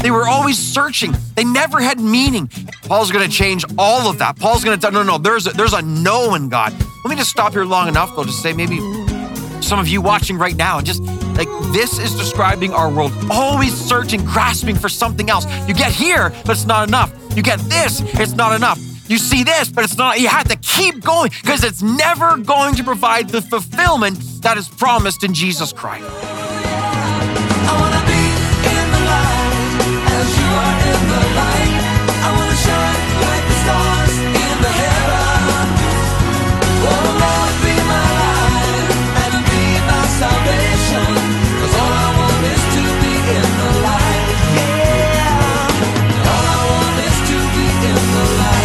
They were always searching. They never had meaning. Paul's going to change all of that. Paul's going to tell, no, there's a no in God. Let me just stop here long enough, though, to say maybe some of you watching right now, just like this is describing our world, always searching, grasping for something else. You get here, but it's not enough. You get this, it's not enough. You see this, but it's not. You have to keep going because it's never going to provide the fulfillment that is promised in Jesus Christ. I wanna be in the light as you are in the light. I wanna shine like the stars in the heaven. Oh Lord, be my light and be my salvation. 'Cause all I want is to be in the light. Yeah. All I want is to be in the light.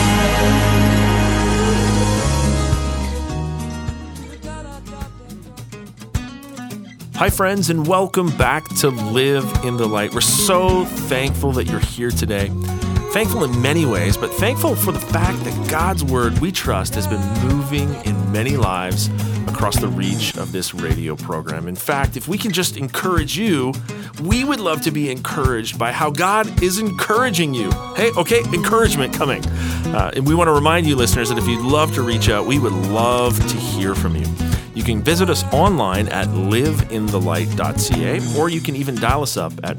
Hi, friends, and welcome back to Live in the Light. We're so thankful that you're here today. Thankful in many ways, but thankful for the fact that God's Word, we trust, has been moving in many lives across the reach of this radio program. In fact, if we can just encourage you, we would love to be encouraged by how God is encouraging you. Hey, okay, encouragement coming. And we want to remind you, listeners, that if you'd love to reach out, we would love to hear from you. You can visit us online at liveinthelight.ca, or you can even dial us up at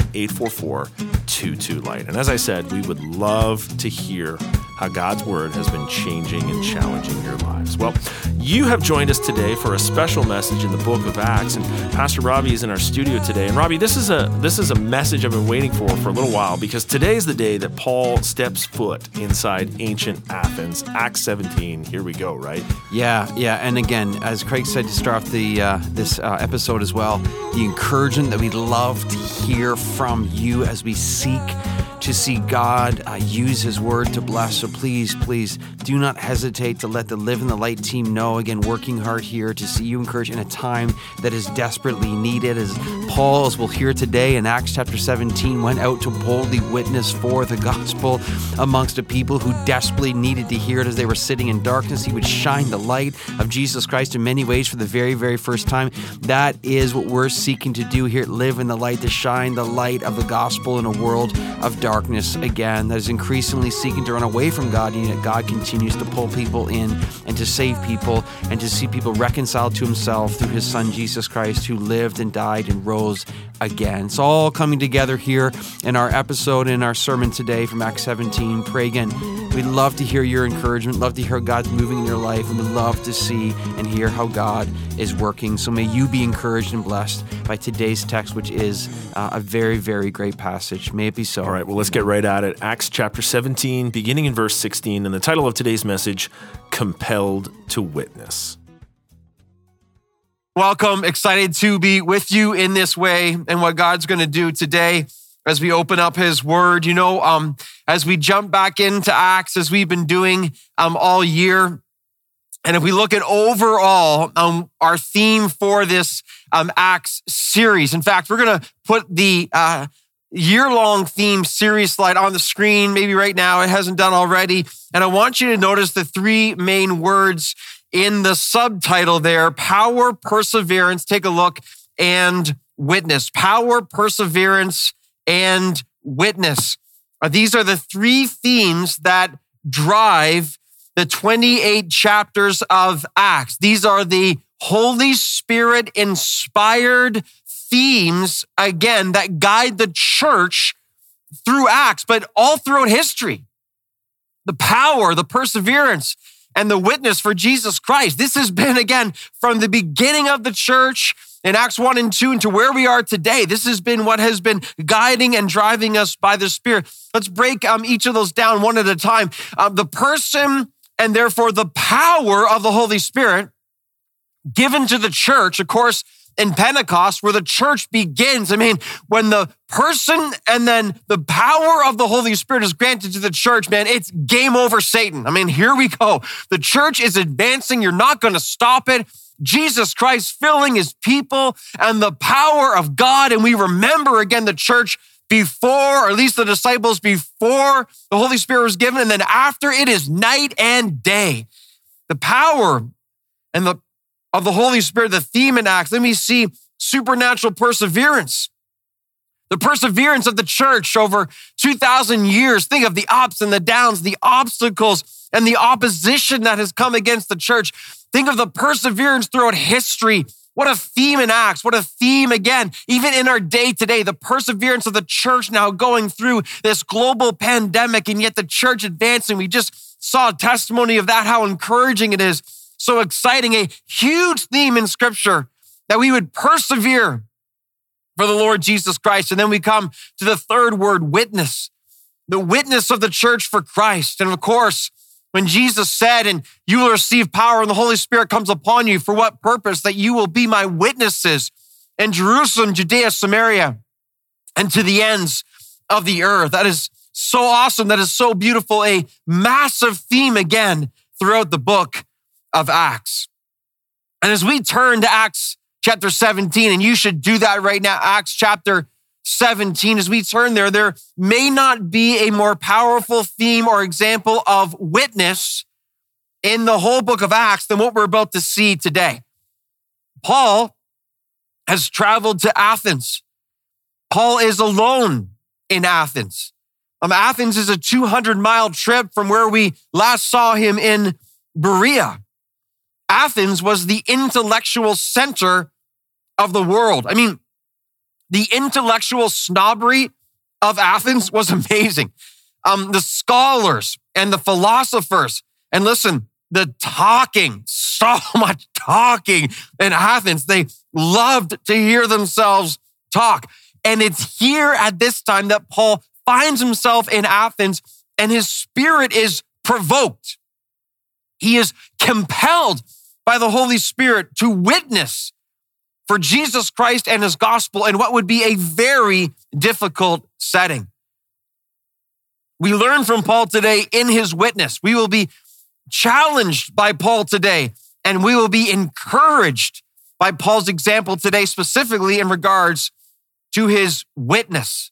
1-844-22-LIGHT. And as I said, we would love to hear how God's Word has been changing and challenging your lives. Well, you have joined us today for a special message in the book of Acts, and Pastor Robbie is in our studio today. And Robbie, this is a message I've been waiting for a little while, because today is the day that Paul steps foot inside ancient Athens. Acts 17, here we go, right? Yeah. And again, as Craig said to start off this episode as well, the encouragement that we love to hear from you as we seek to see God use His Word to bless. So please do not hesitate to let the Live in the Light team know. Again, working hard here to see you encouraged in a time that is desperately needed. As Paul, as we'll hear today in Acts chapter 17, went out to boldly witness for the gospel amongst a people who desperately needed to hear it as they were sitting in darkness. He would shine the light of Jesus Christ in many ways for the very, very first time. That is what we're seeking to do here at Live in the Light, to shine the light of the gospel in a world of darkness again that is increasingly seeking to run away from God, and yet God continues to pull people in and to save people and to see people reconciled to Himself through His Son Jesus Christ, who lived and died and rose again. It's all coming together here in our episode, in our sermon today from Acts 17. Pray again. We'd love to hear your encouragement, love to hear God's moving in your life, and we'd love to see and hear how God is working. So may you be encouraged and blessed by today's text, which is a very, very great passage. May it be so. All right, well, let's get right at it. Acts chapter 17, beginning in verse 16, and the title of today's message, Compelled to Witness. Welcome. Excited to be with you in this way and what God's going to do today as we open up His Word. You know, as we jump back into Acts, as we've been doing all year, and if we look at overall our theme for this Acts series, in fact, we're going to put the year-long theme series slide on the screen, maybe right now. It hasn't done already. And I want you to notice the three main words in the subtitle there: power, perseverance, take a look, and witness. Power, perseverance, and witness. These are the three themes that drive the 28 chapters of Acts. These are the Holy Spirit inspired themes, again, that guide the church through Acts, but all throughout history. The power, the perseverance, and the witness for Jesus Christ. This has been, again, from the beginning of the church in Acts 1 and 2 and to where we are today. This has been what has been guiding and driving us by the Spirit. Let's break each of those down one at a time. The person and therefore the power of the Holy Spirit given to the church, of course, in Pentecost, where the church begins. I mean, when the person and then the power of the Holy Spirit is granted to the church, man, it's game over Satan. I mean, here we go. The church is advancing. You're not going to stop it. Jesus Christ filling His people and the power of God. And we remember again the church before, or at least the disciples before the Holy Spirit was given. And then after, it is night and day. The power and of the Holy Spirit, the theme in Acts. Let me see supernatural perseverance. The perseverance of the church over 2,000 years. Think of the ups and the downs, the obstacles and the opposition that has come against the church. Think of the perseverance throughout history. What a theme in Acts. What a theme again, even in our day today, the perseverance of the church now going through this global pandemic and yet the church advancing. We just saw a testimony of that, how encouraging it is. So exciting, a huge theme in scripture that we would persevere for the Lord Jesus Christ. And then we come to the third word, witness, the witness of the church for Christ. And of course, when Jesus said, and you will receive power and the Holy Spirit comes upon you, for what purpose? That you will be my witnesses in Jerusalem, Judea, Samaria, and to the ends of the earth. That is so awesome. That is so beautiful. A massive theme again throughout the book of Acts. And as we turn to Acts chapter 17, and you should do that right now, Acts chapter 17, as we turn there may not be a more powerful theme or example of witness in the whole book of Acts than what we're about to see today. Paul has traveled to Athens. Paul is alone in Athens. Athens is a 200-mile trip from where we last saw him in Berea. Athens was the intellectual center of the world. I mean, the intellectual snobbery of Athens was amazing. The scholars and the philosophers, and listen, the talking, so much talking in Athens. They loved to hear themselves talk. And it's here at this time that Paul finds himself in Athens and his spirit is provoked. He is compelled by the Holy Spirit to witness for Jesus Christ and his gospel in what would be a very difficult setting. We learn from Paul today in his witness. We will be challenged by Paul today, and we will be encouraged by Paul's example today, specifically in regards to his witness.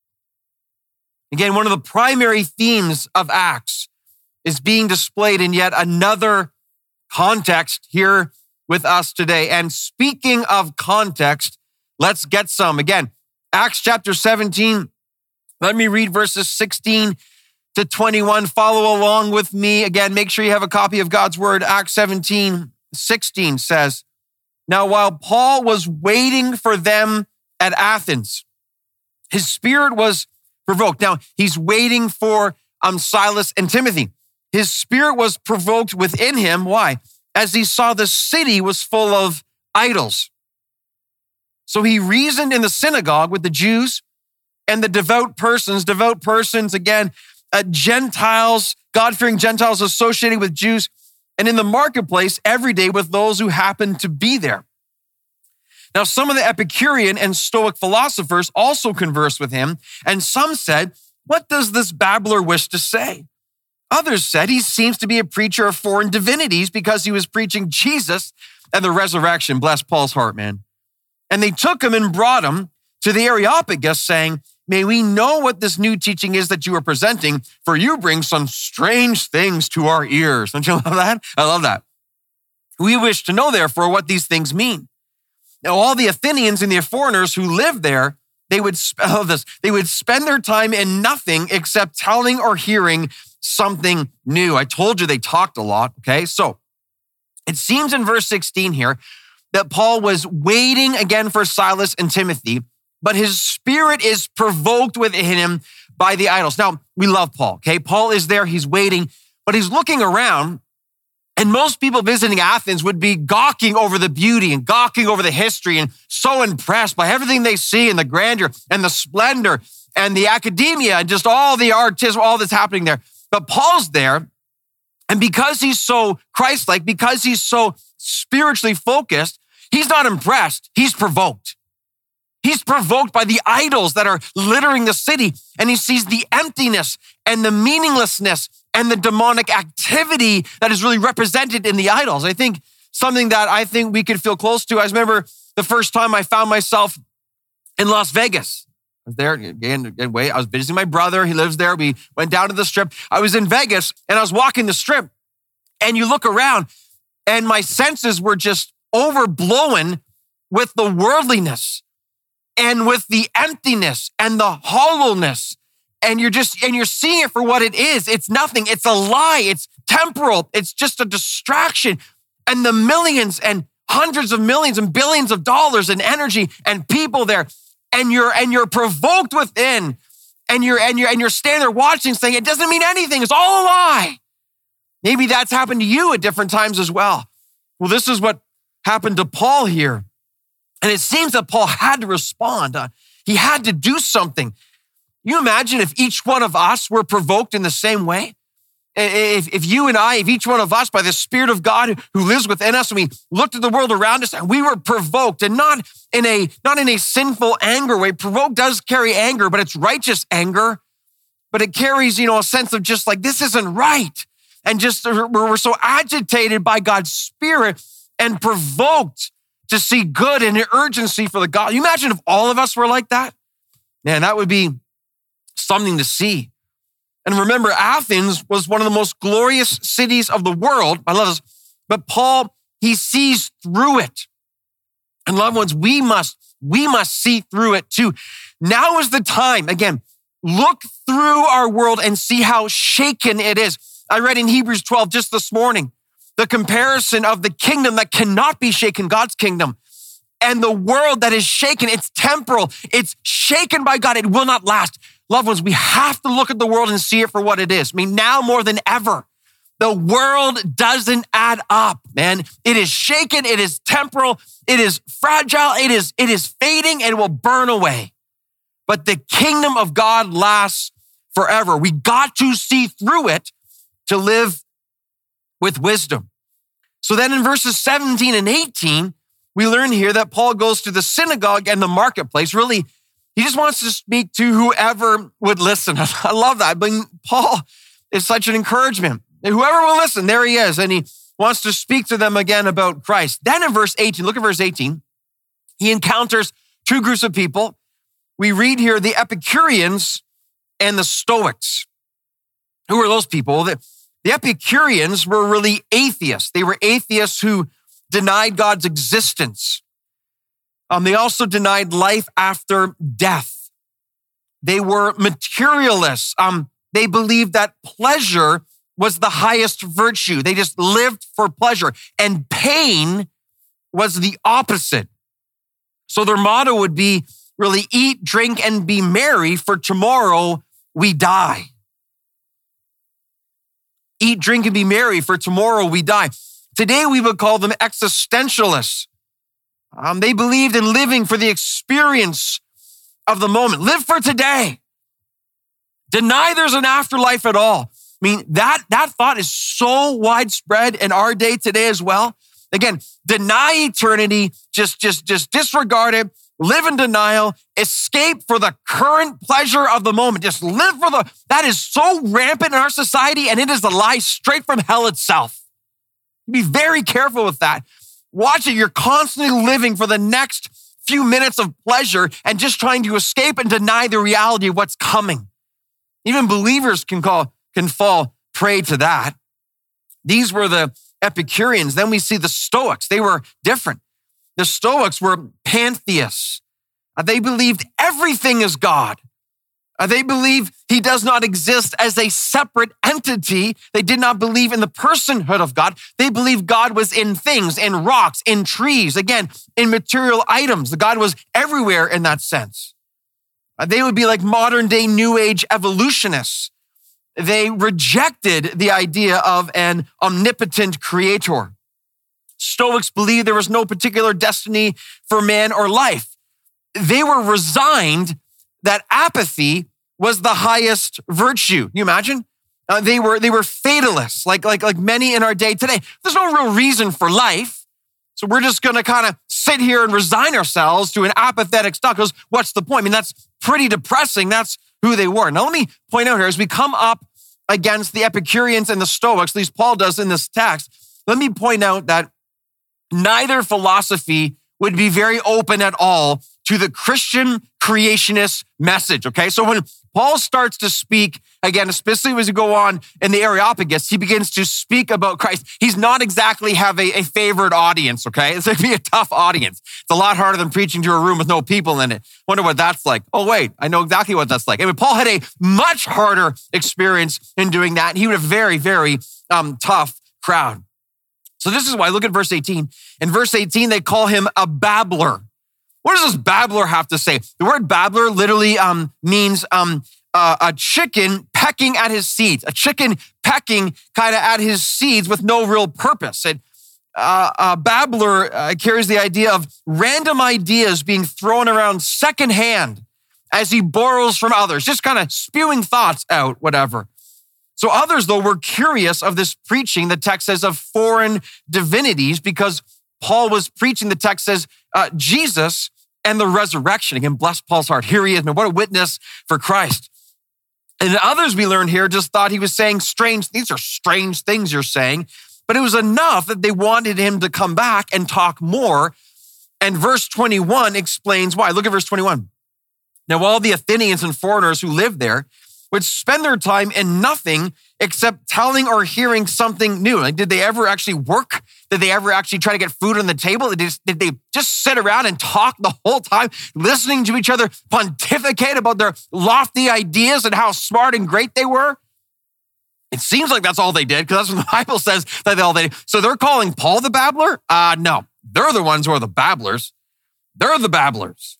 Again, one of the primary themes of Acts is being displayed in yet another context here with us today. And speaking of context, let's get some. Again, Acts chapter 17, let me read verses 16 to 21. Follow along with me. Again, make sure you have a copy of God's word. Acts 17:16 says, "Now while Paul was waiting for them at Athens, his spirit was provoked." Now he's waiting for Silas and Timothy. His spirit was provoked within him. Why? As he saw the city was full of idols. So he reasoned in the synagogue with the Jews and the devout persons, again, Gentiles, God-fearing Gentiles associated with Jews, and in the marketplace every day with those who happened to be there. Now, some of the Epicurean and Stoic philosophers also conversed with him, and some said, "What does this babbler wish to say?" Others said he seems to be a preacher of foreign divinities because he was preaching Jesus and the resurrection. Bless Paul's heart, man. And they took him and brought him to the Areopagus, saying, "May we know what this new teaching is that you are presenting, for you bring some strange things to our ears." Don't you love that? I love that. "We wish to know, therefore, what these things mean." Now, all the Athenians and the foreigners who lived there, they would spend their time in nothing except telling or hearing something new. I told you they talked a lot, okay? So it seems in verse 16 here that Paul was waiting again for Silas and Timothy, but his spirit is provoked within him by the idols. Now, we love Paul, okay? Paul is there, he's waiting, but he's looking around, and most people visiting Athens would be gawking over the beauty and gawking over the history and so impressed by everything they see and the grandeur and the splendor and the academia and just all the artism, all that's happening there. But Paul's there, and because he's so Christ-like, because he's so spiritually focused, he's not impressed, he's provoked. He's provoked by the idols that are littering the city, and he sees the emptiness and the meaninglessness and the demonic activity that is really represented in the idols. I think something that I think we could feel close to. I remember the first time I found myself in Las Vegas. I was there again. I was visiting my brother. He lives there. We went down to the Strip. I was in Vegas and I was walking the Strip, and you look around and my senses were just overblown with the worldliness and with the emptiness and the hollowness. And you're seeing it for what it is. It's nothing. It's a lie. It's temporal. It's just a distraction. And the millions and hundreds of millions and billions of dollars and energy and people there. And you're provoked within. And you're standing there watching, saying, it doesn't mean anything. It's all a lie. Maybe that's happened to you at different times as well. Well, this is what happened to Paul here. And it seems that Paul had to respond. He had to do something. You imagine if each one of us were provoked in the same way? If you and I, if each one of us by the Spirit of God who lives within us, and we looked at the world around us and we were provoked, and not in a sinful anger way. Provoked does carry anger, but it's righteous anger. But it carries, a sense of just like, this isn't right. And just we're so agitated by God's Spirit and provoked to see good and urgency for the God. You imagine if all of us were like that? Man, that would be something to see. And remember, Athens was one of the most glorious cities of the world. I love this. But Paul, he sees through it. And loved ones, we must see through it too. Now is the time. Again, look through our world and see how shaken it is. I read in Hebrews 12 just this morning, the comparison of the kingdom that cannot be shaken, God's kingdom, and the world that is shaken. It's temporal. It's shaken by God. It will not last. Loved ones, we have to look at the world and see it for what it is. I mean, now more than ever, the world doesn't add up, man. It is shaken. It is temporal. It is fragile. It is fading and will burn away. But the kingdom of God lasts forever. We got to see through it to live with wisdom. So then in verses 17 and 18, we learn here that Paul goes to the synagogue and the marketplace. Really, he just wants to speak to whoever would listen. I love that. But Paul is such an encouragement. Whoever will listen, there he is. And he wants to speak to them again about Christ. Then in verse 18, look at verse 18. He encounters two groups of people. We read here the Epicureans and the Stoics. Who are those people? The Epicureans were really atheists. They were atheists who denied God's existence. They also denied life after death. They were materialists. They believed that pleasure was the highest virtue. They just lived for pleasure. And pain was the opposite. So their motto would be really eat, drink, and be merry, for tomorrow we die. Eat, drink, and be merry, for tomorrow we die. Today we would call them existentialists. They believed in living for the experience of the moment. Live for today. Deny there's an afterlife at all. I mean, that thought is so widespread in our day today as well. Again, deny eternity, just disregard it, live in denial, escape for the current pleasure of the moment. Just live for that is so rampant in our society, and it is a lie straight from hell itself. Be very careful with that. Watch it. You're constantly living for the next few minutes of pleasure and just trying to escape and deny the reality of what's coming. Even believers can fall prey to that. These were the Epicureans. Then we see the Stoics. They were different. The Stoics were pantheists. They believed everything is God. They believe he does not exist as a separate entity. They did not believe in the personhood of God. They believed God was in things, in rocks, in trees, again, in material items. The God was everywhere in that sense. They would be like modern day New Age evolutionists. They rejected the idea of an omnipotent creator. Stoics believed there was no particular destiny for man or life. They were resigned that apathy was the highest virtue. You imagine? They were fatalists, like many in our day today. There's no real reason for life. So we're just going to kind of sit here and resign ourselves to an apathetic stock. Because what's the point? I mean, that's pretty depressing. That's who they were. Now, let me point out here, as we come up against the Epicureans and the Stoics, at least Paul does in this text, let me point out that neither philosophy would be very open at all to the Christian creationist message, okay? So when Paul starts to speak, again, especially as we go on in the Areopagus, he begins to speak about Christ. He's not exactly have a favored audience, okay? It's going to be a tough audience. It's a lot harder than preaching to a room with no people in it. Wonder what that's like. Oh, wait, I know exactly what that's like. I mean, Paul had a much harder experience in doing that. He had a very, very tough crowd. So this is why, look at verse 18. In verse 18, they call him a babbler. What does this babbler have to say? The word babbler literally means a chicken pecking at his seeds, a chicken pecking kind of at his seeds with no real purpose. And a babbler carries the idea of random ideas being thrown around secondhand as he borrows from others, just kind of spewing thoughts out, whatever. So others, though, were curious of this preaching, the text says, of foreign divinities, because Paul was preaching, the text says, Jesus and the resurrection. Again, bless Paul's heart. Here he is, man. What a witness for Christ. And others we learned here just thought he was saying these are strange things you're saying, but it was enough that they wanted him to come back and talk more. And verse 21 explains why. Look at verse 21. Now, all the Athenians and foreigners who lived there would spend their time in nothing except telling or hearing something new. Like, did they ever actually work? Did they ever actually try to get food on the table? Did they just sit around and talk the whole time, listening to each other pontificate about their lofty ideas and how smart and great they were? It seems like that's all they did, because that's what the Bible says that all they did. So they're calling Paul the babbler? No, they're the ones who are the babblers. They're the babblers.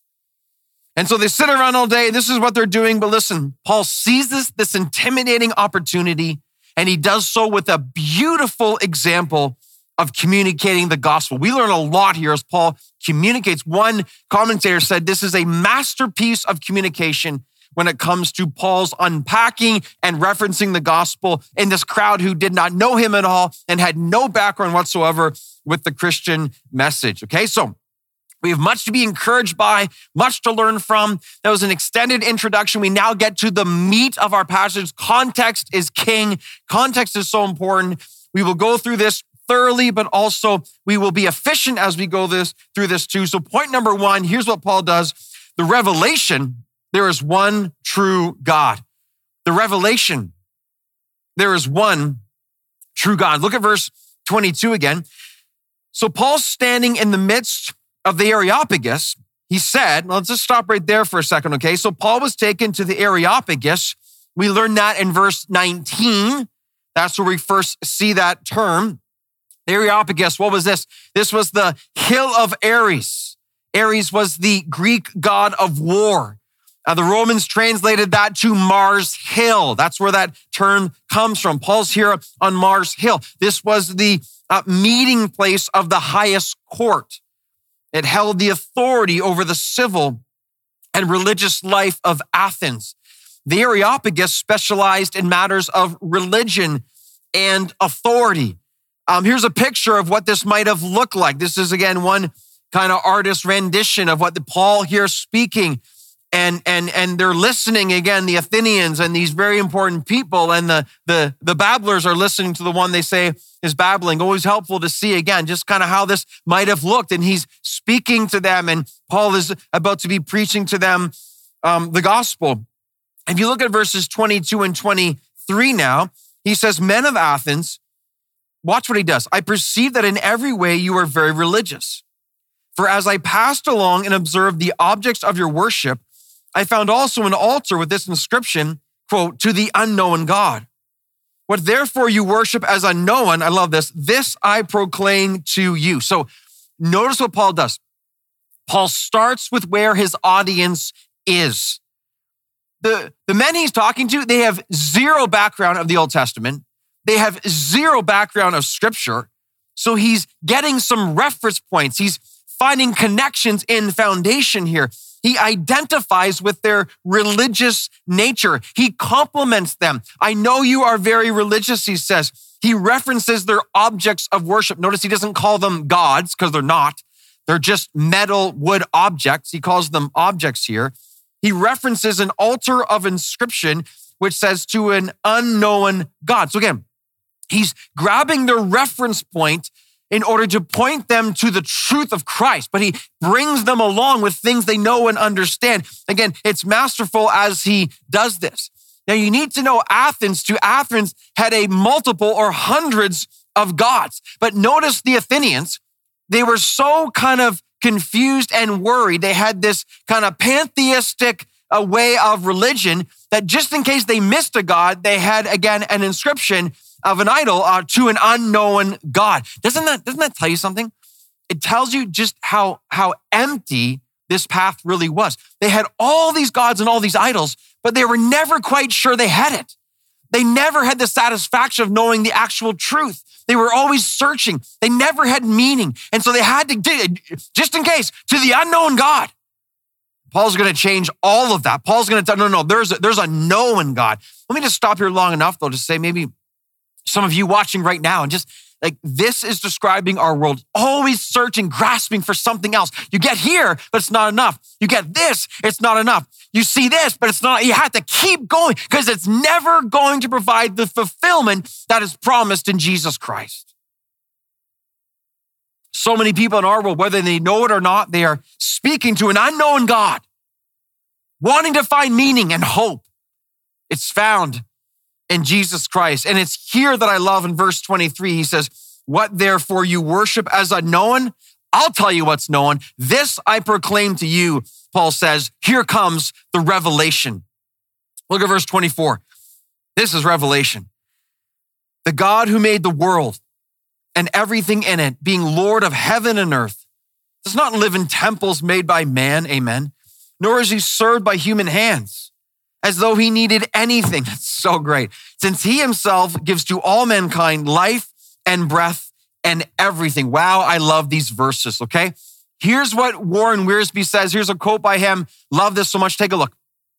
And so they sit around all day. This is what they're doing. But listen, Paul sees this intimidating opportunity, and he does so with a beautiful example of communicating the gospel. We learn a lot here as Paul communicates. One commentator said this is a masterpiece of communication when it comes to Paul's unpacking and referencing the gospel in this crowd who did not know him at all and had no background whatsoever with the Christian message. Okay, so we have much to be encouraged by, much to learn from. That was an extended introduction. We now get to the meat of our passage. Context is king. Context is so important. We will go through this thoroughly, but also we will be efficient as we go through this too. So point number one, here's what Paul does. The revelation, there is one true God. The revelation, there is one true God. Look at verse 22 again. So Paul's standing in the midst of the Areopagus. He said, let's just stop right there for a second, okay? So Paul was taken to the Areopagus. We learned that in verse 19. That's where we first see that term. The Areopagus, what was this? This was the hill of Ares. Ares was the Greek god of war. The Romans translated that to Mars Hill. That's where that term comes from. Paul's here on Mars Hill. This was the meeting place of the highest court. It held the authority over the civil and religious life of Athens. The Areopagus specialized in matters of religion and authority. Here's a picture of what this might have looked like. This is, again, one kind of artist rendition of what Paul here speaking. And they're listening, again, the Athenians and these very important people, and the babblers are listening to the one they say is babbling. Always helpful to see, again, just kind of how this might have looked. And he's speaking to them, and Paul is about to be preaching to them the gospel. If you look at verses 22 and 23 now, he says, men of Athens, watch what he does. I perceive that in every way you are very religious. For as I passed along and observed the objects of your worship, I found also an altar with this inscription, quote, to the unknown God. What therefore you worship as unknown, I love this I proclaim to you. So notice what Paul does. Paul starts with where his audience is. The men he's talking to, they have zero background of the Old Testament. They have zero background of scripture. So he's getting some reference points. He's finding connections in foundation here. He identifies with their religious nature. He compliments them. I know you are very religious, he says. He references their objects of worship. Notice he doesn't call them gods, because they're not. They're just metal, wood objects. He calls them objects here. He references an altar of inscription, which says to an unknown God. So again, he's grabbing their reference point in order to point them to the truth of Christ, but he brings them along with things they know and understand. Again, it's masterful as he does this. Now you need to know Athens had a multiple or hundreds of gods. But notice the Athenians, they were so kind of confused and worried. They had this kind of pantheistic way of religion that just in case they missed a god, they had, again, an inscription of an idol to an unknown God. Doesn't that tell you something? It tells you just how empty this path really was. They had all these gods and all these idols, but they were never quite sure they had it. They never had the satisfaction of knowing the actual truth. They were always searching. They never had meaning. And so they had to dig, just in case, to the unknown God. Paul's going to change all of that. Paul's going to tell, no, there's a known God. Let me just stop here long enough, though, to say maybe some of you watching right now, and just like this is describing our world, always searching, grasping for something else. You get here, but it's not enough. You get this, it's not enough. You see this, but it's not. You have to keep going because it's never going to provide the fulfillment that is promised in Jesus Christ. So many people in our world, whether they know it or not, they are speaking to an unknown God, wanting to find meaning and hope. It's found in Jesus Christ. And it's here that I love in verse 23. He says, what therefore you worship as unknown, I'll tell you what's known. This I proclaim to you, Paul says, here comes the revelation. Look at verse 24. This is revelation. The God who made the world and everything in it, being Lord of heaven and earth, does not live in temples made by man, amen, nor is he served by human hands, as though he needed anything. That's so great. Since he himself gives to all mankind life and breath and everything. Wow, I love these verses, okay? Here's what Warren Wiersbe says. Here's a quote by him. Love this so much. Take a look.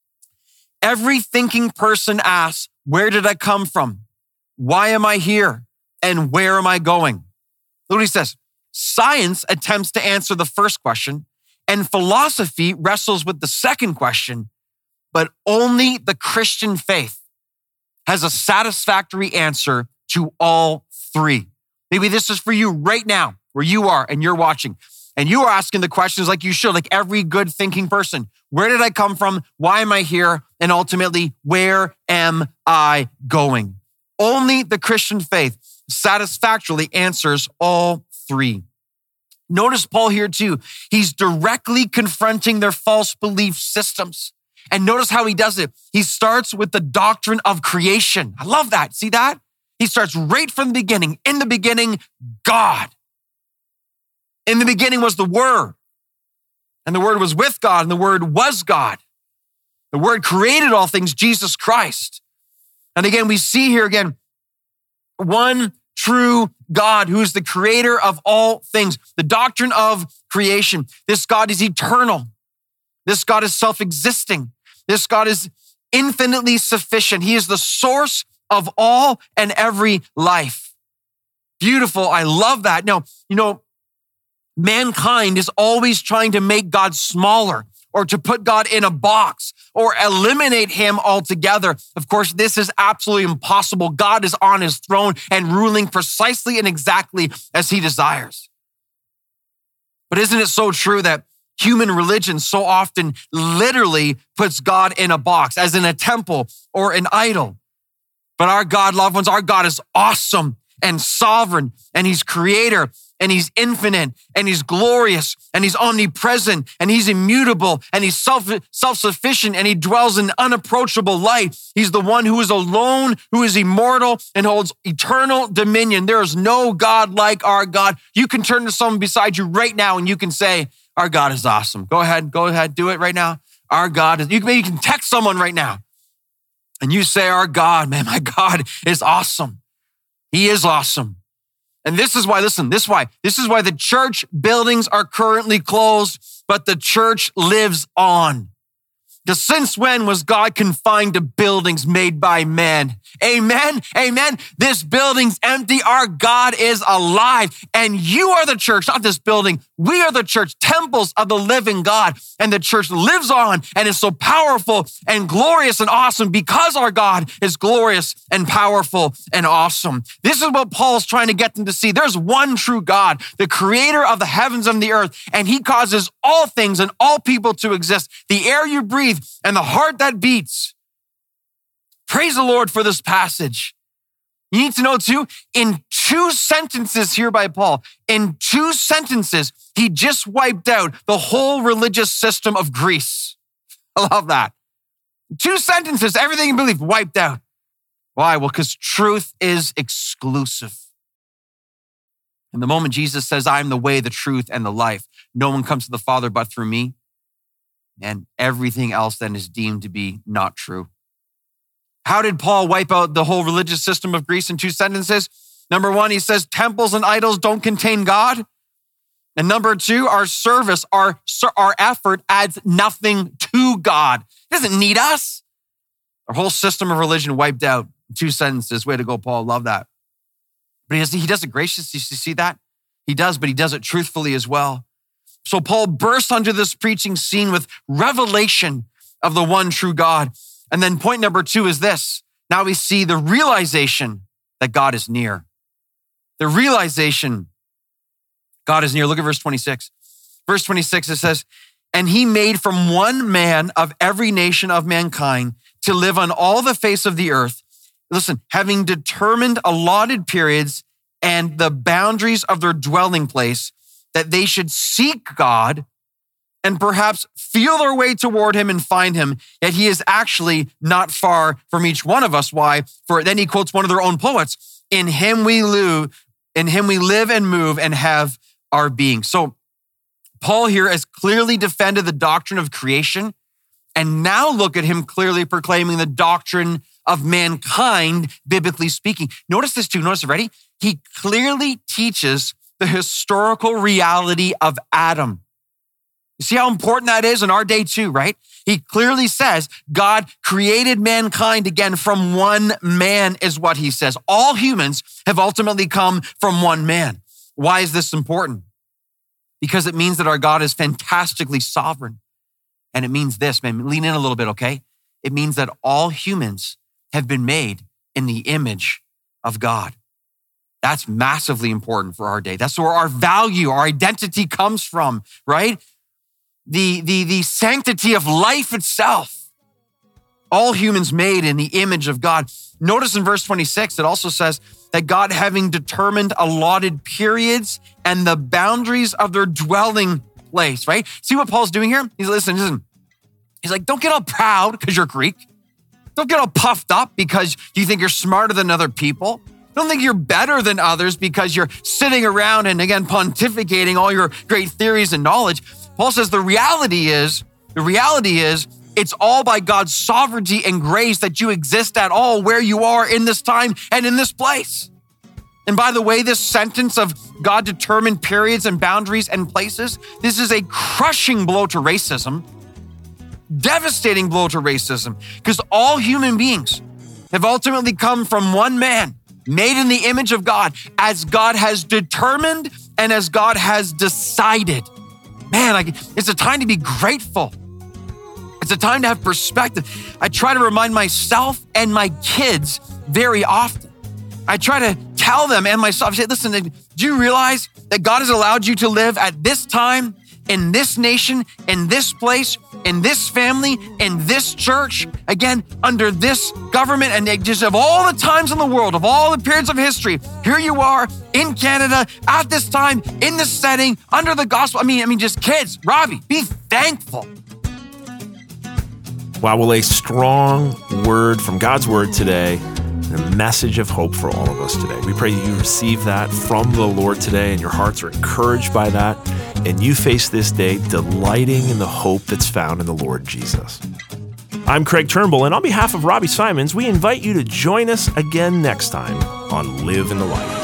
Every thinking person asks, where did I come from? Why am I here? And where am I going? Look what he says. Science attempts to answer the first question, and philosophy wrestles with the second question, but only the Christian faith has a satisfactory answer to all three. Maybe this is for you right now, where you are and you're watching, and you are asking the questions like you should, like every good thinking person. Where did I come from? Why am I here? And ultimately, where am I going? Only the Christian faith satisfactorily answers all three. Notice Paul here too. He's directly confronting their false belief systems. And notice how he does it. He starts with the doctrine of creation. I love that. See that? He starts right from the beginning. In the beginning, God. In the beginning was the Word. And the Word was with God, and the Word was God. The Word created all things, Jesus Christ. And again, we see here again, one true God who is the creator of all things. The doctrine of creation. This God is eternal. This God is self-existing. This God is infinitely sufficient. He is the source of all and every life. Beautiful. I love that. Now, mankind is always trying to make God smaller or to put God in a box or eliminate him altogether. Of course, this is absolutely impossible. God is on his throne and ruling precisely and exactly as he desires. But isn't it so true that human religion so often literally puts God in a box, as in a temple or an idol? But our God, loved ones, our God is awesome and sovereign, and he's creator, and he's infinite, and he's glorious, and he's omnipresent, and he's immutable, and he's self-sufficient, and he dwells in unapproachable light. He's the one who is alone, who is immortal, and holds eternal dominion. There is no God like our God. You can turn to someone beside you right now, and you can say, our God is awesome. Go ahead, do it right now. Our God is, maybe you can text someone right now, and you say, our God, man, my God is awesome. He is awesome. And this is why, this is why the church buildings are currently closed, but the church lives on. Because since when was God confined to buildings made by man? Amen, amen. This building's empty. Our God is alive. And you are the church, not this building. We are the church, temples of the living God. And the church lives on and is so powerful and glorious and awesome because our God is glorious and powerful and awesome. This is what Paul's trying to get them to see. There's one true God, the creator of the heavens and the earth, and he causes all things and all people to exist. The air you breathe and the heart that beats. Praise the Lord for this passage. You need to know too, in 2 sentences here by Paul, in 2 sentences, he just wiped out the whole religious system of Greece. I love that. 2 sentences, everything you believe wiped out. Why? Well, because truth is exclusive. And the moment Jesus says, I am the way, the truth, and the life, no one comes to the Father but through me, and everything else then is deemed to be not true. How did Paul wipe out the whole religious system of Greece in 2 sentences? Number 1, he says, temples and idols don't contain God. And number 2, our service, our effort adds nothing to God. He doesn't need us. Our whole system of religion wiped out in 2 sentences. Way to go, Paul. Love that. But he does it graciously. You see that? He does, but he does it truthfully as well. So Paul bursts onto this preaching scene with revelation of the one true God. And then point number 2 is this. Now we see the realization that God is near. The realization God is near. Look at verse 26. Verse 26, it says, and he made from one man of every nation of mankind to live on all the face of the earth. Listen, having determined allotted periods and the boundaries of their dwelling place, that they should seek God and perhaps feel their way toward him and find him, yet he is actually not far from each one of us. Why? For then he quotes one of their own poets, in him we live and move and have our being. So Paul here has clearly defended the doctrine of creation, and now look at him clearly proclaiming the doctrine of mankind, biblically speaking. Notice this too, notice it, ready? He clearly teaches the historical reality of Adam. You see how important that is in our day too, right? He clearly says God created mankind again from one man is what he says. All humans have ultimately come from one man. Why is this important? Because it means that our God is fantastically sovereign. And it means this, man, lean in a little bit, okay? It means that all humans have been made in the image of God. That's massively important for our day. That's where our value, our identity comes from, right? The sanctity of life itself. All humans made in the image of God. Notice in verse 26, it also says that God having determined allotted periods and the boundaries of their dwelling place, right? See what Paul's doing here? He's listen. He's like, don't get all proud because you're Greek. Don't get all puffed up because you think you're smarter than other people. Don't think you're better than others because you're sitting around and again, pontificating all your great theories and knowledge. Paul says the reality is it's all by God's sovereignty and grace that you exist at all where you are in this time and in this place. And by the way, this sentence of God determined periods and boundaries and places, this is a crushing blow to racism, devastating blow to racism, because all human beings have ultimately come from one man, made in the image of God, as God has determined and as God has decided. Man, it's a time to be grateful. It's a time to have perspective. I try to remind myself and my kids very often. I try to tell them and myself, say, listen, do you realize that God has allowed you to live at this time, in this nation, in this place, in this family, in this church, again, under this government, and just of all the times in the world, of all the periods of history, here you are in Canada at this time, in this setting, under the gospel. I mean, just kids, Robbie, be thankful. Wow, well, a strong word from God's word today, and a message of hope for all of us today. We pray you receive that from the Lord today, and your hearts are encouraged by that, and you face this day delighting in the hope that's found in the Lord Jesus. I'm Craig Turnbull, and on behalf of Robbie Simons, we invite you to join us again next time on Live in the Light.